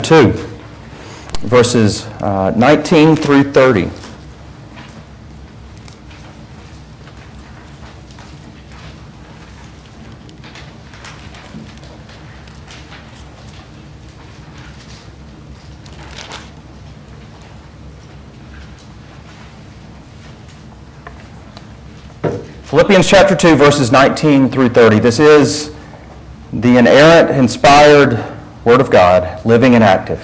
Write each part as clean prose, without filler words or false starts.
2, verses 19 through 30. Philippians chapter 2, verses 19 through 30. This is the inerrant, inspired Word of God, living and active.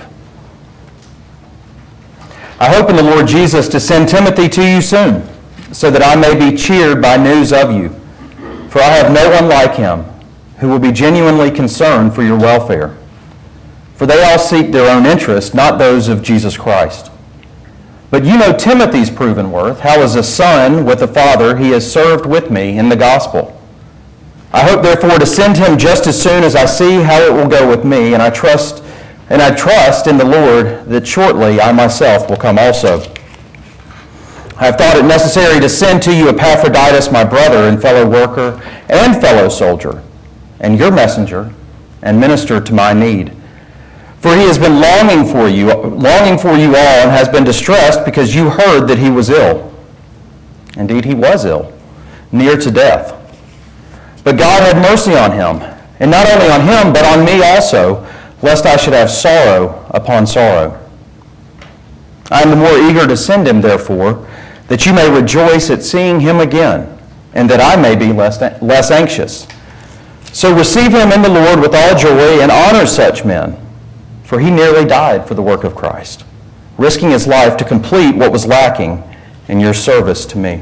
I hope in the Lord Jesus to send Timothy to you soon, so that I may be cheered by news of you. For I have no one like him who will be genuinely concerned for your welfare. For they all seek their own interest, not those of Jesus Christ. But you know Timothy's proven worth, how as a son with a father he has served with me in the gospel. I hope therefore to send him just as soon as I see how it will go with me, and I trust in the Lord that shortly I myself will come also. I have thought it necessary to send to you Epaphroditus, my brother and fellow worker and fellow soldier, and your messenger, and minister to my need. For he has been longing for you all, and has been distressed because you heard that he was ill. Indeed, he was ill, near to death. But God had mercy on him, and not only on him, but on me also, lest I should have sorrow upon sorrow. I am the more eager to send him, therefore, that you may rejoice at seeing him again, and that I may be less anxious. So receive him in the Lord with all joy, and honor such men, for he nearly died for the work of Christ, risking his life to complete what was lacking in your service to me.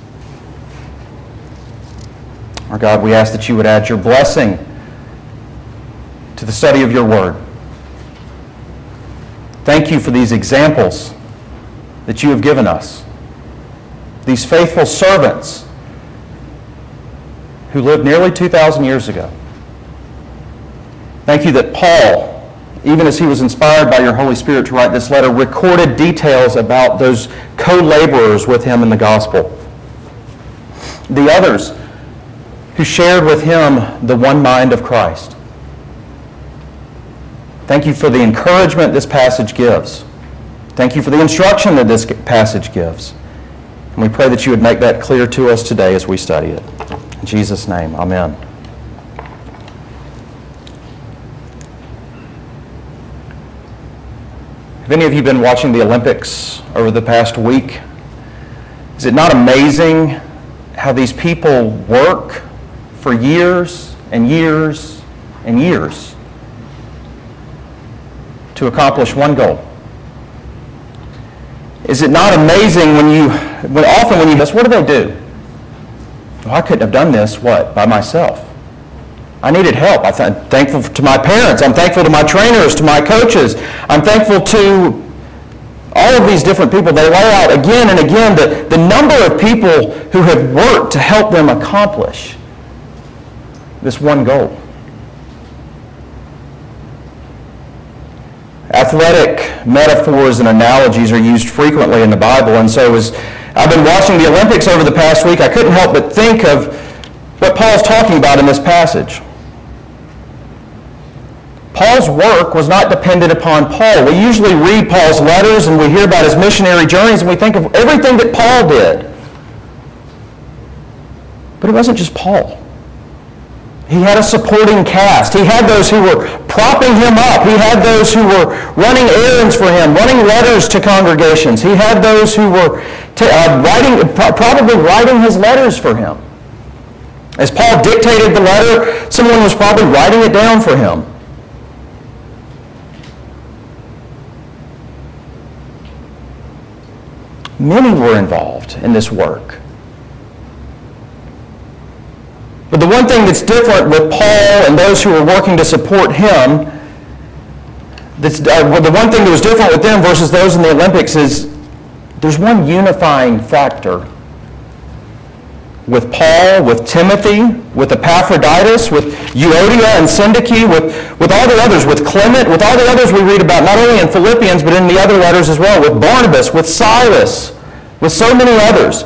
Our God, we ask that you would add your blessing to the study of your word. Thank you for these examples that you have given us, these faithful servants who lived nearly 2,000 years ago. Thank you that Paul, even as he was inspired by your Holy Spirit to write this letter, recorded details about those co-laborers with him in the gospel. The others who shared with him the one mind of Christ. Thank you for the encouragement this passage gives. Thank you for the instruction that this passage gives. And we pray that you would make that clear to us today as we study it. In Jesus' name, amen. Have any of you been watching the Olympics over the past week? Is it not amazing how these people work for years and years and years to accomplish one goal? Is it not amazing when you what do they do? Well, I couldn't have done this, by myself. I needed help. I'm thankful to my parents. I'm thankful to my trainers, to my coaches. I'm thankful to all of these different people. They lay out again and again the number of people who have worked to help them accomplish this one goal. Athletic metaphors and analogies are used frequently in the Bible, and so as I've been watching the Olympics over the past week, I couldn't help but think of what Paul's talking about in this passage. Paul's work was not dependent upon Paul. We usually read Paul's letters and we hear about his missionary journeys and we think of everything that Paul did. But it wasn't just Paul. He had a supporting cast. He had those who were propping him up. He had those who were running errands for him, running letters to congregations. He had those who were probably writing his letters for him. As Paul dictated the letter, someone was probably writing it down for him. Many were involved in this work. But the one thing that's different with Paul and those who were working to support him, the one thing that was different with them versus those in the Olympics is there's one unifying factor with Paul, with Timothy, with Epaphroditus, with Euodia and Syntyche, with all the others, with Clement, with all the others we read about, not only in Philippians, but in the other letters as well, with Barnabas, with Silas, with so many others.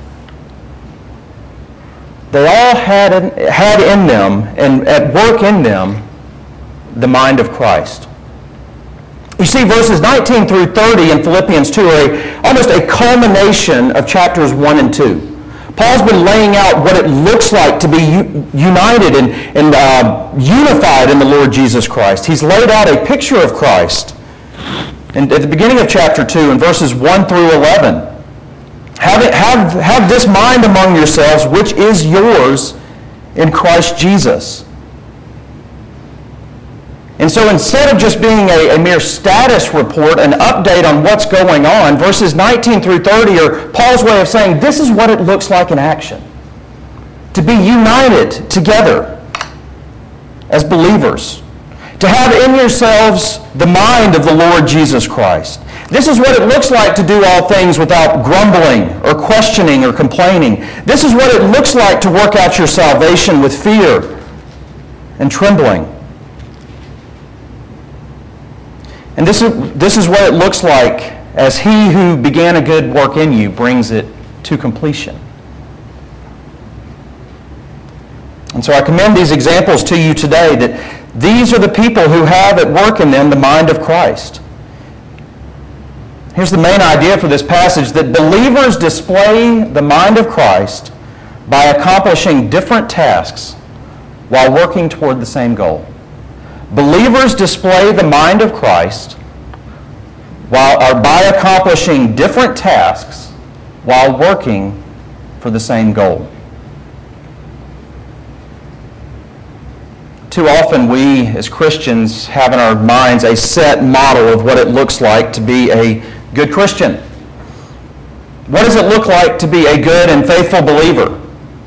They all had in them, and at work in them, the mind of Christ. You see, verses 19 through 30 in Philippians 2 are almost a culmination of chapters 1 and 2. Paul's been laying out what it looks like to be united and unified in the Lord Jesus Christ. He's laid out a picture of Christ. And at the beginning of chapter 2, in verses 1 through 11, have this mind among yourselves, which is yours in Christ Jesus. And so instead of just being a mere status report, an update on what's going on, verses 19 through 30 are Paul's way of saying this is what it looks like in action. To be united together as believers. To have in yourselves the mind of the Lord Jesus Christ. This is what it looks like to do all things without grumbling or questioning or complaining. This is what it looks like to work out your salvation with fear and trembling. And this is what it looks like as he who began a good work in you brings it to completion. And so I commend these examples to you today, that these are the people who have at work in them the mind of Christ. Here's the main idea for this passage, that believers display the mind of Christ by accomplishing different tasks while working toward the same goal. Believers display the mind of Christ by accomplishing different tasks while working for the same goal. Too often we as Christians have in our minds a set model of what it looks like to be a good Christian. What does it look like to be a good and faithful believer?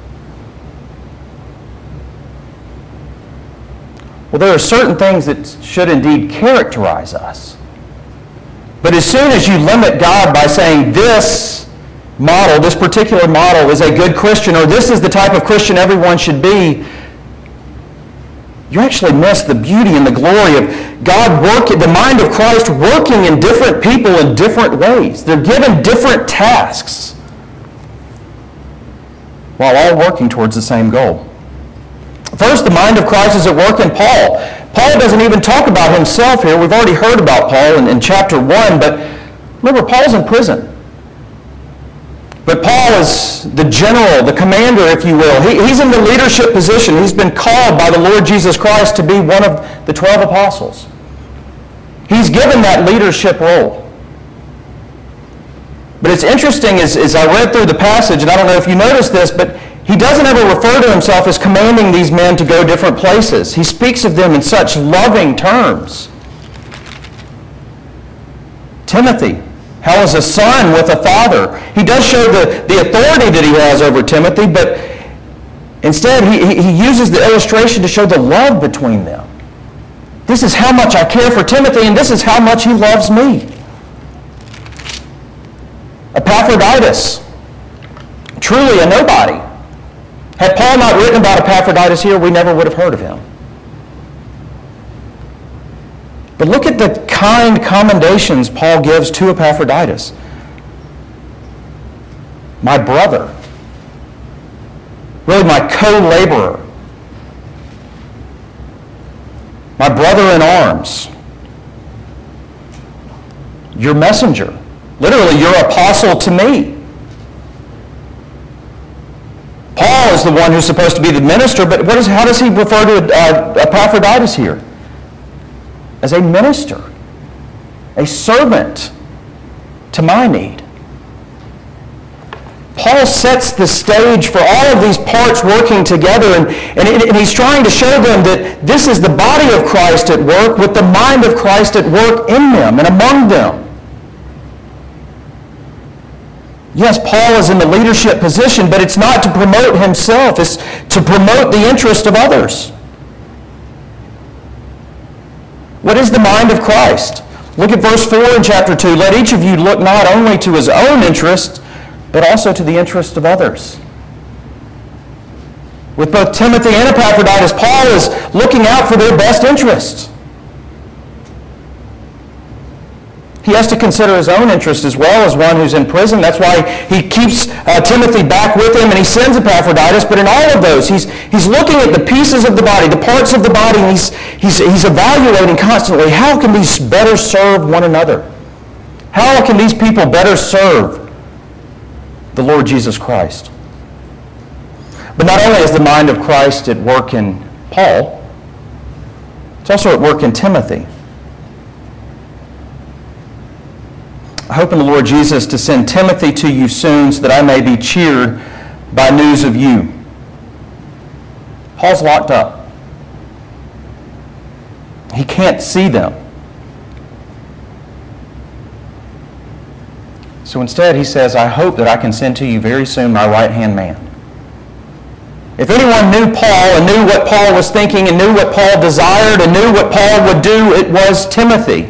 Well, there are certain things that should indeed characterize us. But as soon as you limit God by saying this model, this particular model is a good Christian, or this is the type of Christian everyone should be, you actually miss the beauty and the glory of God working, the mind of Christ working in different people in different ways. They're given different tasks while all working towards the same goal. First, the mind of Christ is at work in Paul. Paul doesn't even talk about himself here. We've already heard about Paul in chapter 1, but remember, Paul's in prison. But Paul is the general, the commander, if you will. He's in the leadership position. He's been called by the Lord Jesus Christ to be one of the 12 apostles. He's given that leadership role. But it's interesting as I read through the passage, and I don't know if you noticed this, but he doesn't ever refer to himself as commanding these men to go different places. He speaks of them in such loving terms. Timothy, how is a son with a father? He does show the authority that he has over Timothy, but instead he uses the illustration to show the love between them. This is how much I care for Timothy, and this is how much he loves me. Epaphroditus, truly a nobody. Had Paul not written about Epaphroditus here, we never would have heard of him. But look at the kind commendations Paul gives to Epaphroditus. My brother. Really my co-laborer. My brother in arms. Your messenger. Literally, your apostle to me. Paul is the one who's supposed to be the minister, but how does he refer to Epaphroditus here? As a minister, a servant to my need. Paul sets the stage for all of these parts working together, and he's trying to show them that this is the body of Christ at work with the mind of Christ at work in them and among them. Yes, Paul is in the leadership position, but it's not to promote himself. It's to promote the interest of others. What is the mind of Christ? Look at verse 4 in chapter 2. Let each of you look not only to his own interest, but also to the interest of others. With both Timothy and Epaphroditus, Paul is looking out for their best interests. He has to consider his own interest as well as one who's in prison. That's why he keeps Timothy back with him and he sends Epaphroditus. But in all of those, he's looking at the pieces of the body, the parts of the body, and he's evaluating constantly, how can these better serve one another? How can these people better serve the Lord Jesus Christ? But not only is the mind of Christ at work in Paul, it's also at work in Timothy. I hope in the Lord Jesus to send Timothy to you soon so that I may be cheered by news of you. Paul's locked up. He can't see them. So instead he says, I hope that I can send to you very soon my right-hand man. If anyone knew Paul and knew what Paul was thinking and knew what Paul desired and knew what Paul would do, it was Timothy.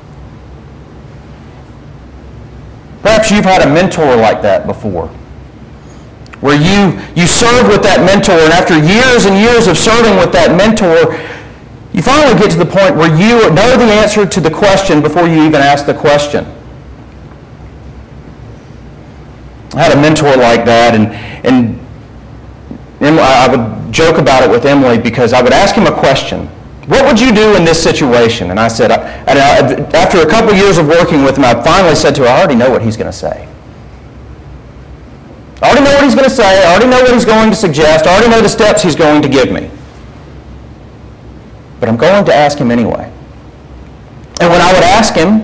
Perhaps you've had a mentor like that before, where you serve with that mentor, and after years and years of serving with that mentor, you finally get to the point where you know the answer to the question before you even ask the question. I had a mentor like that, and I would joke about it with Emily because I would ask him a question. What would you do in this situation? And I said, after a couple of years of working with him, I finally said to her, I already know what he's going to say. I already know what he's going to say. I already know what he's going to suggest. I already know the steps he's going to give me. But I'm going to ask him anyway. And when I would ask him,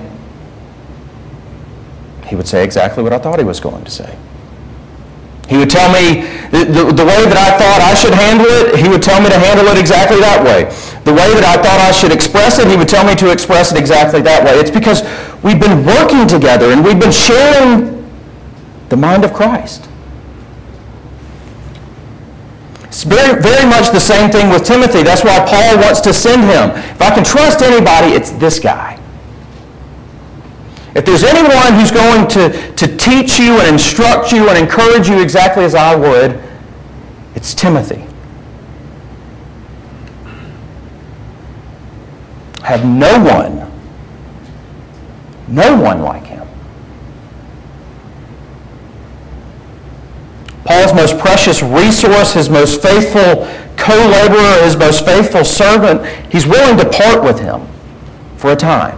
he would say exactly what I thought he was going to say. He would tell me the way that I thought I should handle it, he would tell me to handle it exactly that way. The way that I thought I should express it, he would tell me to express it exactly that way. It's because we've been working together and we've been sharing the mind of Christ. It's very, very much the same thing with Timothy. That's why Paul wants to send him. If I can trust anybody, it's this guy. If there's anyone who's going to teach you and instruct you and encourage you exactly as I would, it's Timothy. I have no one like him. Paul's most precious resource, his most faithful co-laborer, his most faithful servant, he's willing to part with him for a time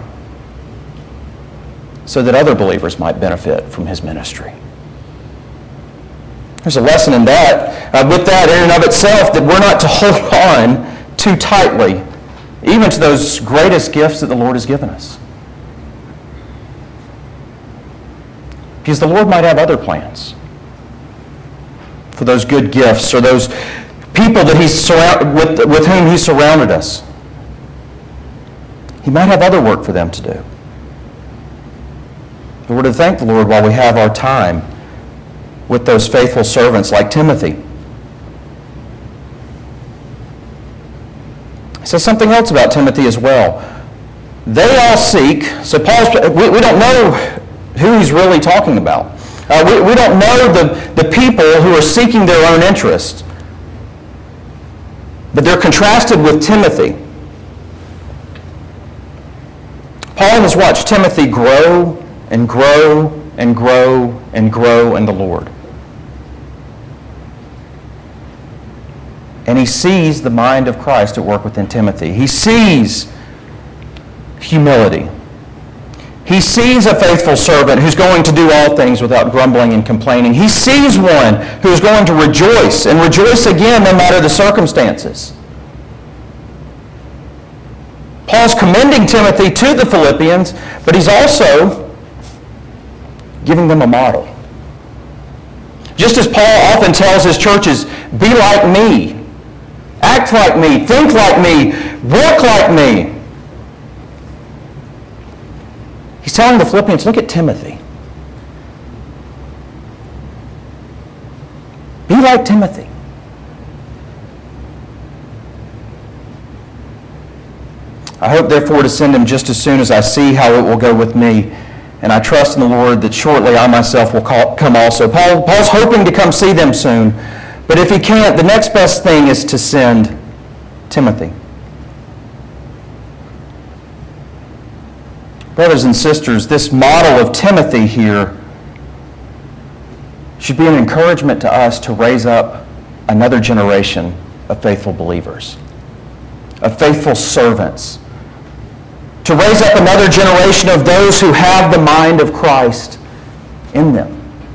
so that other believers might benefit from his ministry. There's a lesson in that, with that in and of itself, that we're not to hold on too tightly, even to those greatest gifts that the Lord has given us. Because the Lord might have other plans for those good gifts or those people that with whom He's surrounded us. He might have other work for them to do. But we're to thank the Lord while we have our time with those faithful servants like Timothy. He says something else about Timothy as well. They all seek, so we don't know who he's really talking about. We don't know the people who are seeking their own interest. But they're contrasted with Timothy. Paul has watched Timothy grow and grow and grow and grow in the Lord. And he sees the mind of Christ at work within Timothy. He sees humility. He sees a faithful servant who's going to do all things without grumbling and complaining. He sees one who's going to rejoice and rejoice again no matter the circumstances. Paul's commending Timothy to the Philippians, but he's also giving them a model. Just as Paul often tells his churches, be like me, act like me, think like me, work like me. He's telling the Philippians, look at Timothy. Be like Timothy. I hope, therefore, to send him just as soon as I see how it will go with me. And I trust in the Lord that shortly I myself will come also. Paul's hoping to come see them soon. But if he can't, the next best thing is to send Timothy. Brothers and sisters, this model of Timothy here should be an encouragement to us to raise up another generation of faithful believers, of faithful servants, to raise up another generation of those who have the mind of Christ in them.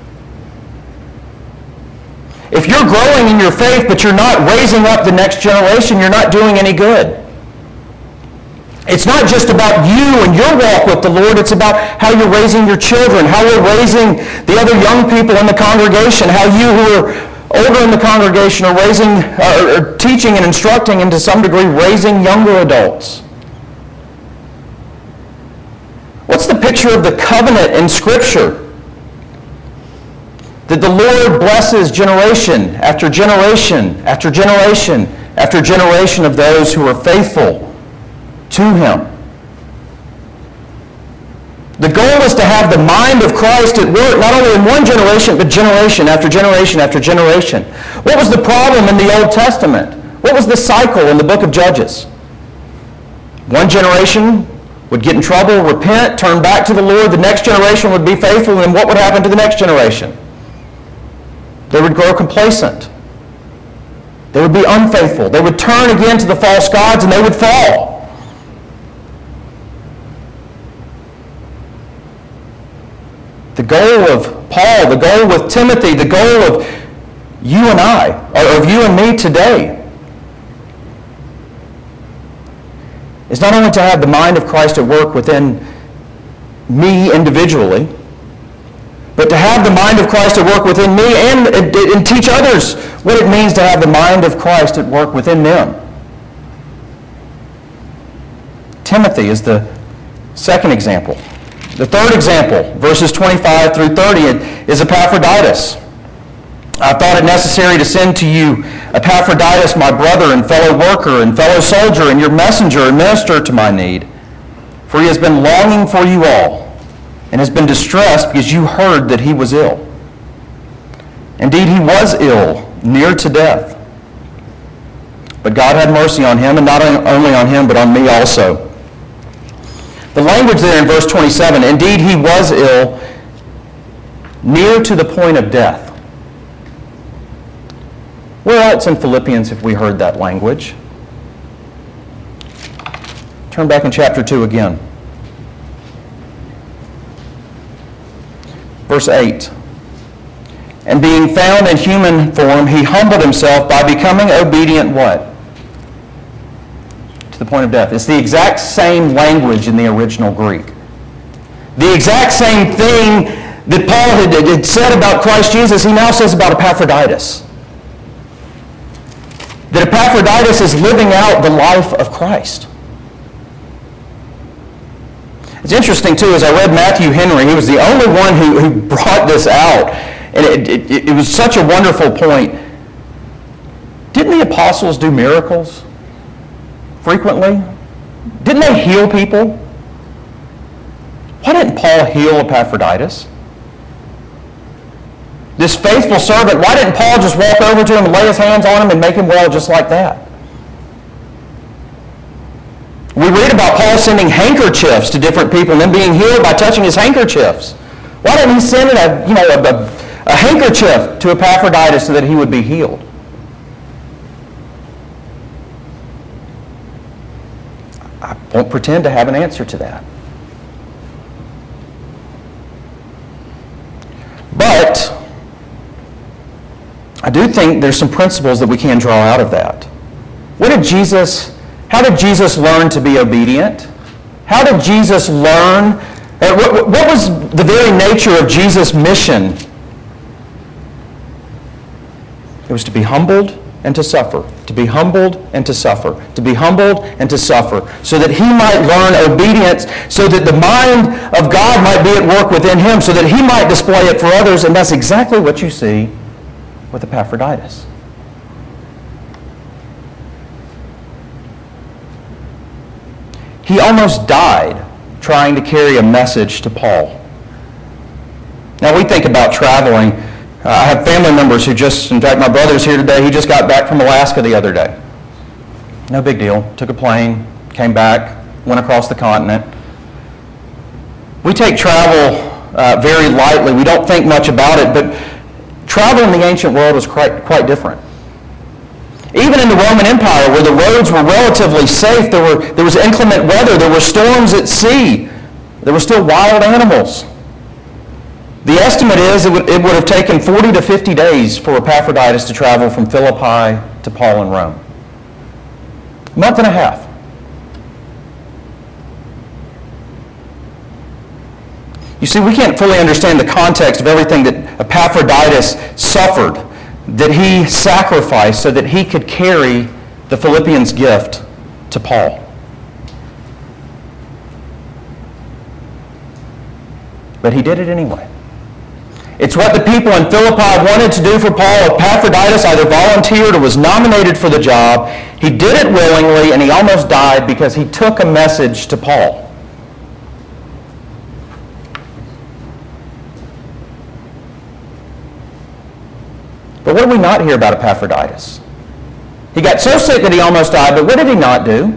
If you're growing in your faith, but you're not raising up the next generation, you're not doing any good. It's not just about you and your walk with the Lord. It's about how you're raising your children, how you're raising the other young people in the congregation, how you who are older in the congregation are raising, or teaching and instructing, and to some degree raising younger adults. What's the picture of the covenant in Scripture? That the Lord blesses generation after generation after generation after generation of those who are faithful to Him. The goal is to have the mind of Christ at work, not only in one generation, but generation after generation after generation. What was the problem in the Old Testament? What was the cycle in the book of Judges? One generation would get in trouble, repent, turn back to the Lord. The next generation would be faithful, and what would happen to the next generation? They would grow complacent. They would be unfaithful. They would turn again to the false gods, and they would fall. The goal of Paul, the goal with Timothy, the goal of you and I, or of you and me today, is not only to have the mind of Christ at work within me individually, but to have the mind of Christ at work within me and teach others what it means to have the mind of Christ at work within them. Timothy is the second example. The third example, verses 25 through 30, is Epaphroditus. I thought it necessary to send to you Epaphroditus, my brother and fellow worker and fellow soldier, and your messenger and minister to my need. For he has been longing for you all, and has been distressed because you heard that he was ill. Indeed, he was ill, near to death. But God had mercy on him, and not only on him, but on me also. The language there in verse 27, indeed he was ill, near to the point of death. Where else in Philippians have we heard that language? Turn back in chapter 2 again. Verse 8. And being found in human form, he humbled himself by becoming obedient what? To the point of death. It's the exact same language in the original Greek. The exact same thing that Paul had said about Christ Jesus, he now says about Epaphroditus. That Epaphroditus is living out the life of Christ. It's interesting, too, as I read Matthew Henry, he was the only one who brought this out. And it was such a wonderful point. Didn't the apostles do miracles frequently? Didn't they heal people? Why didn't Paul heal Epaphroditus? This faithful servant, why didn't Paul just walk over to him and lay his hands on him and make him well just like that? We read about Paul sending handkerchiefs to different people and then being healed by touching his handkerchiefs. Why didn't he send a handkerchief to Epaphroditus so that he would be healed? I won't pretend to have an answer to that. But I do think there's some principles that we can draw out of that. How did Jesus learn to be obedient? How did Jesus learn? What was the very nature of Jesus' mission? It was to be humbled and to suffer. To be humbled and to suffer. To be humbled and to suffer. So that he might learn obedience, so that the mind of God might be at work within him, so that he might display it for others. And that's exactly what you see with Epaphroditus. He almost died trying to carry a message to Paul. Now we think about traveling. I have family members who in fact my brother's here today, he just got back from Alaska the other day. No big deal. Took a plane, came back, went across the continent. We take travel very lightly. We don't think much about it, but travel in the ancient world was quite different. Even in the Roman Empire, where the roads were relatively safe, there was inclement weather, there were storms at sea, there were still wild animals. The estimate is it would have taken 40 to 50 days for Epaphroditus to travel from Philippi to Paul in Rome. A month and a half. You see, we can't fully understand the context of everything that Epaphroditus suffered, that he sacrificed so that he could carry the Philippians' gift to Paul. But he did it anyway. It's what the people in Philippi wanted to do for Paul. Epaphroditus either volunteered or was nominated for the job. He did it willingly, and he almost died because he took a message to Paul. But what do we not hear about Epaphroditus? He got so sick that he almost died, but what did he not do?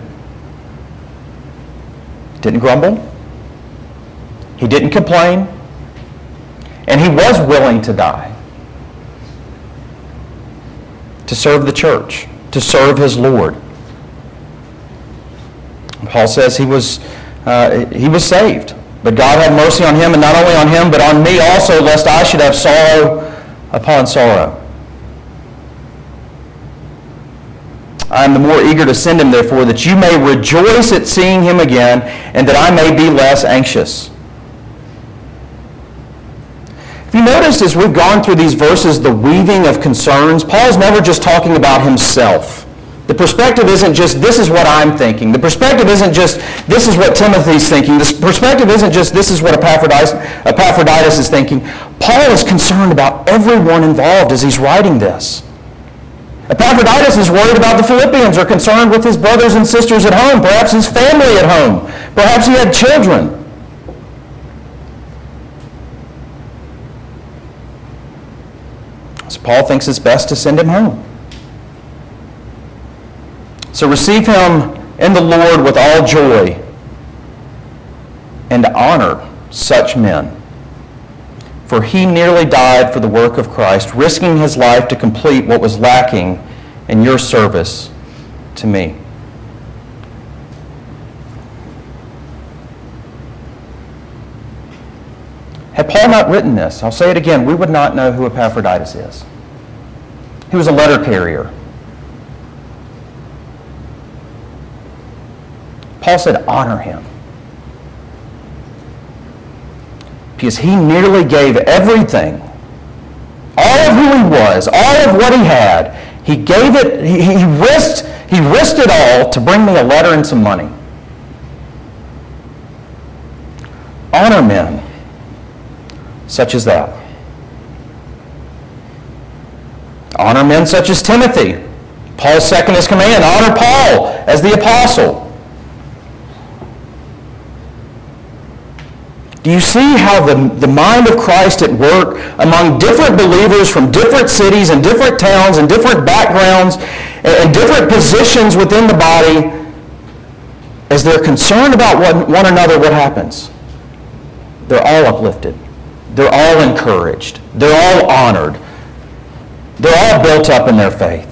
Didn't grumble. He didn't complain. And he was willing to die to serve the church, to serve his Lord. Paul says he was saved. But God had mercy on him, and not only on him, but on me also, lest I should have sorrow upon sorrow. I am the more eager to send him, therefore, that you may rejoice at seeing him again, and that I may be less anxious. If you noticed as we've gone through these verses, the weaving of concerns, Paul's never just talking about himself. The perspective isn't just, this is what I'm thinking. The perspective isn't just, this is what Timothy's thinking. The perspective isn't just, this is what Epaphroditus is thinking. Paul is concerned about everyone involved as he's writing this. Epaphroditus is worried about the Philippians, or concerned with his brothers and sisters at home, perhaps his family at home. Perhaps he had children. So Paul thinks it's best to send him home. So receive him in the Lord with all joy, and honor such men. For he nearly died for the work of Christ, risking his life to complete what was lacking in your service to me. Had Paul not written this, I'll say it again, we would not know who Epaphroditus is. He was a letter carrier. Paul said, honor him. Because he nearly gave everything, all of who he was, all of what he had. He gave it, he risked it all to bring me a letter and some money. Honor men such as that. Honor men such as Timothy. Paul's second his command. Honor Paul as the apostle. Do you see how the mind of Christ at work among different believers from different cities and different towns and different backgrounds and different positions within the body, as they're concerned about one another, what happens? They're all uplifted. They're all encouraged. They're all honored. They're all built up in their faith.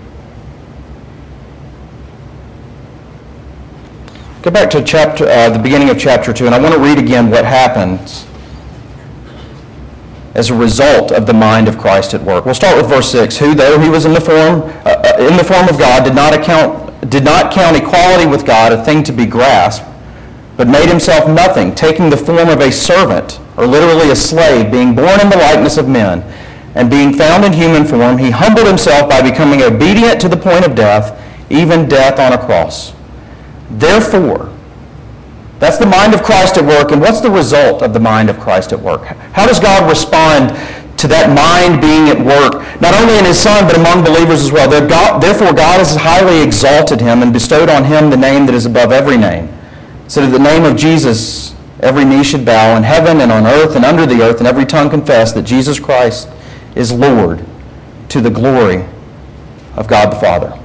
Go back to the beginning of chapter 2, and I want to read again what happens as a result of the mind of Christ at work. We'll start with verse 6. Who, though he was in the form of God, did not count equality with God a thing to be grasped, but made himself nothing, taking the form of a servant, or literally a slave, being born in the likeness of men, and being found in human form, he humbled himself by becoming obedient to the point of death, even death on a cross. Therefore, that's the mind of Christ at work. And what's the result of the mind of Christ at work? How does God respond to that mind being at work, not only in his Son, but among believers as well? Therefore, God has highly exalted him and bestowed on him the name that is above every name, so that the name of Jesus every knee should bow in heaven and on earth and under the earth, and every tongue confess that Jesus Christ is Lord, to the glory of God the Father.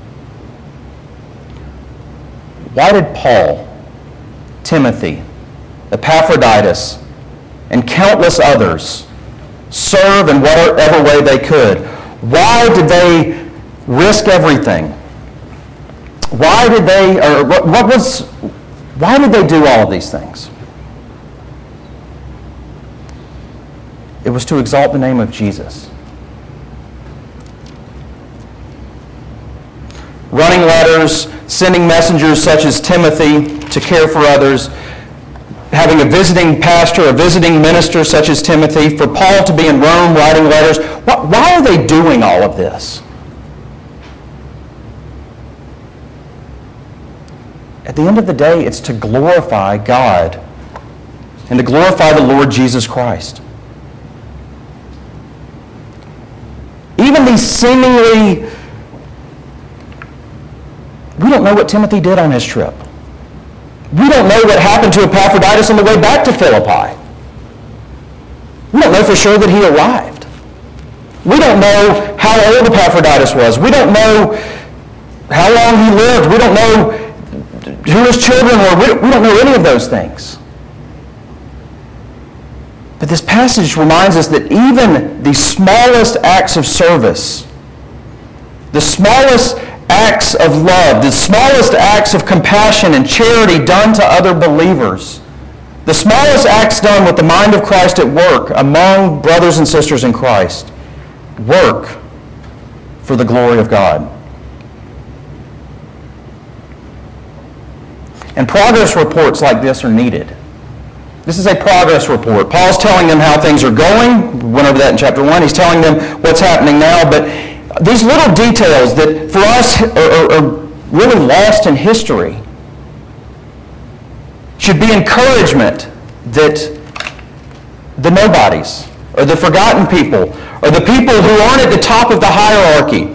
Why did Paul, Timothy, Epaphroditus, and countless others serve in whatever way they could. Why did they risk everything? Why did they do all of these things? It was to exalt the name of Jesus. Running letters, sending messengers such as Timothy to care for others, having a visiting pastor, a visiting minister such as Timothy, for Paul to be in Rome writing letters. Why are they doing all of this? At the end of the day, it's to glorify God and to glorify the Lord Jesus Christ. Even these seemingly... We don't know what Timothy did on his trip. We don't know what happened to Epaphroditus on the way back to Philippi. We don't know for sure that he arrived. We don't know how old Epaphroditus was. We don't know how long he lived. We don't know who his children were. We don't know any of those things. But this passage reminds us that even the smallest acts of service, the smallest acts of love, the smallest acts of compassion and charity done to other believers, the smallest acts done with the mind of Christ at work among brothers and sisters in Christ, work for the glory of God. And progress reports like this are needed. This is a progress report. Paul's telling them how things are going. We went over that in chapter 1. He's telling them what's happening now, but these little details that for us are really lost in history should be encouragement that the nobodies or the forgotten people or the people who aren't at the top of the hierarchy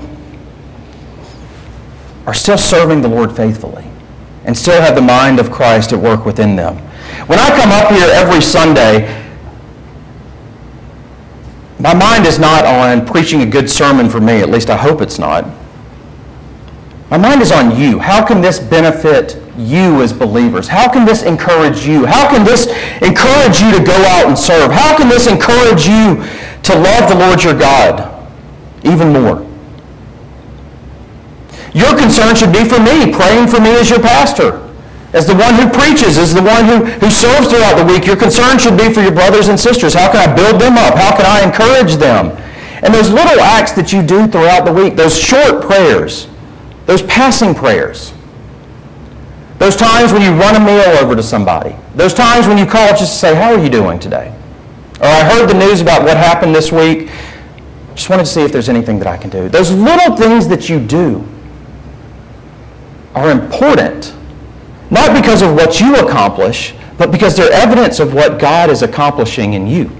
are still serving the Lord faithfully and still have the mind of Christ at work within them. When I come up here every Sunday, my mind is not on preaching a good sermon for me. At least I hope it's not. My mind is on you. How can this benefit you as believers? How can this encourage you? How can this encourage you to go out and serve? How can this encourage you to love the Lord your God even more? Your concern should be for me, praying for me as your pastor. As the one who preaches, as the one who serves throughout the week, your concern should be for your brothers and sisters. How can I build them up? How can I encourage them? And those little acts that you do throughout the week, those short prayers, those passing prayers, those times when you run a meal over to somebody, those times when you call just to say, how are you doing today? Or I heard the news about what happened this week. Just wanted to see if there's anything that I can do. Those little things that you do are important. Not because of what you accomplish, but because they're evidence of what God is accomplishing in you.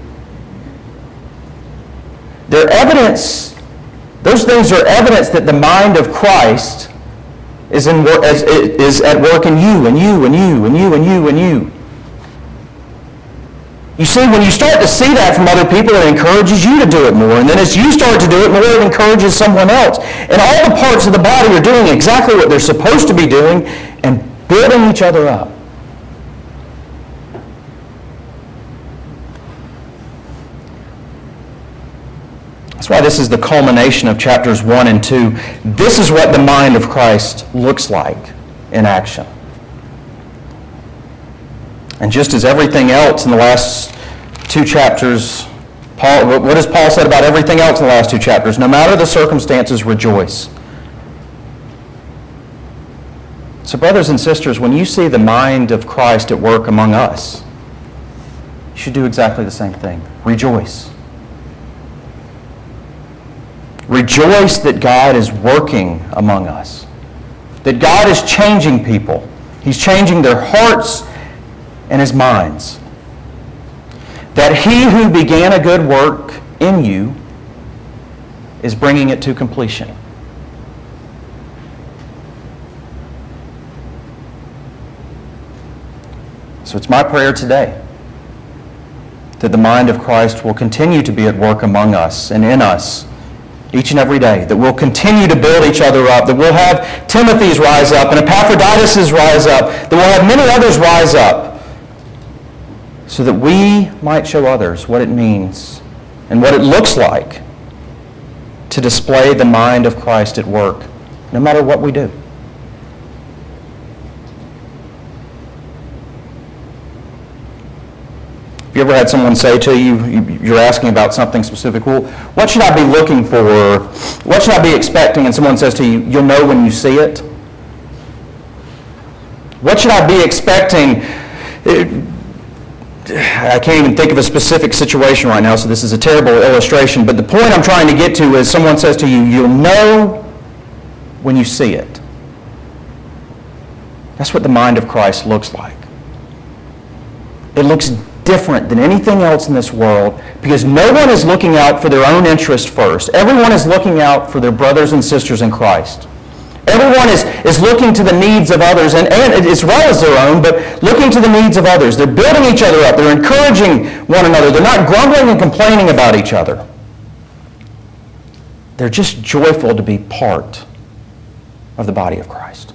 They're evidence, those things are evidence that the mind of Christ is at work in you, and you, and you, and you, and you, and you. You see, when you start to see that from other people, it encourages you to do it more. And then as you start to do it more, it encourages someone else. And all the parts of the body are doing exactly what they're supposed to be doing, and building each other up. That's why this is the culmination of chapters 1 and 2. This is what the mind of Christ looks like in action. And just as everything else in the last two chapters, what has Paul said about everything else in the last two chapters? No matter the circumstances, rejoice. So brothers and sisters, when you see the mind of Christ at work among us, you should do exactly the same thing. Rejoice. Rejoice that God is working among us. That God is changing people. He's changing their hearts and his minds. That he who began a good work in you is bringing it to completion. So it's my prayer today that the mind of Christ will continue to be at work among us and in us each and every day, that we'll continue to build each other up, that we'll have Timothy's rise up and Epaphroditus' rise up, that we'll have many others rise up so that we might show others what it means and what it looks like to display the mind of Christ at work, no matter what we do. Have you ever had someone say to you, you're asking about something specific, well, what should I be looking for? What should I be expecting? And someone says to you, you'll know when you see it. What should I be expecting? I can't even think of a specific situation right now, so this is a terrible illustration, but the point I'm trying to get to is someone says to you, you'll know when you see it. That's what the mind of Christ looks like. It looks different than anything else in this world because no one is looking out for their own interest first. Everyone is looking out for their brothers and sisters in Christ. Everyone is looking to the needs of others, and as well as their own, but looking to the needs of others. They're building each other up. They're encouraging one another. They're not grumbling and complaining about each other. They're just joyful to be part of the body of Christ.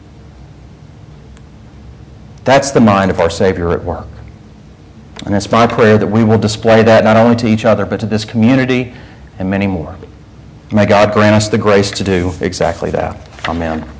That's the mind of our Savior at work. And it's my prayer that we will display that not only to each other, but to this community and many more. May God grant us the grace to do exactly that. Amen.